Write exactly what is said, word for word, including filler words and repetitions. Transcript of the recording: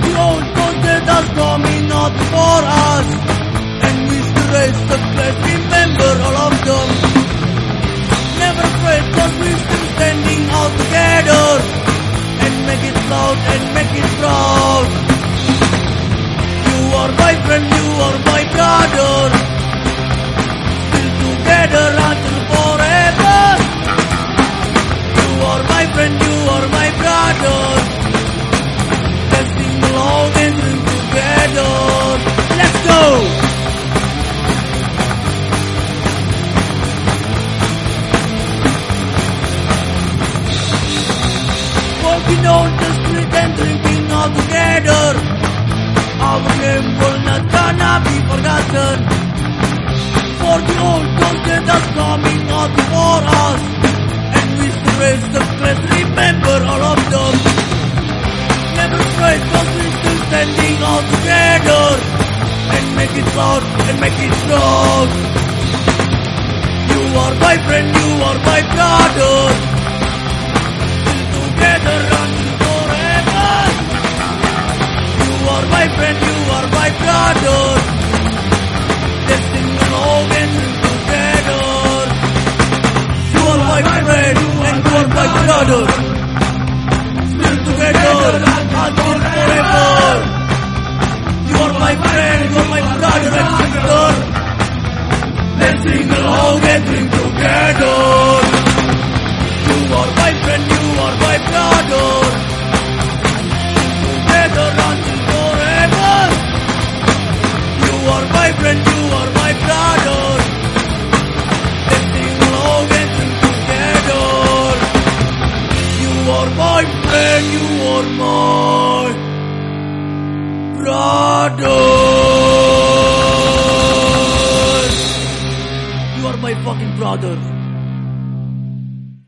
the old soldier that's coming out for us, and we still raise the flag, remember all of them. Never afraid, cause we still standing all together, and make it loud and make it proud. You are my friend, you are my brother, still together until forever. You are my friend, you are my brother, let's sing along and drink together. Let's go! Walking on the street and drinking all together, our name will not gonna be forgotten. For the old soldier that's coming out for us, and we still raise the glass, remember all of them. Never afraid, cause we still standing all together, and make it loud and make it strong. You are my friend, you are my brother, still together until forever. You are my friend, you are my brother, let's sing along and drink together. You are my friend and you are my brother, still together until forever. You are my friend, you are my brother and sister, let's sing along and drink together. You are my friend, you are my brother, together until forever. You are my friend, you are my brother, let's sing along and sing together. You are my friend, you are my brother. You are my fucking brother.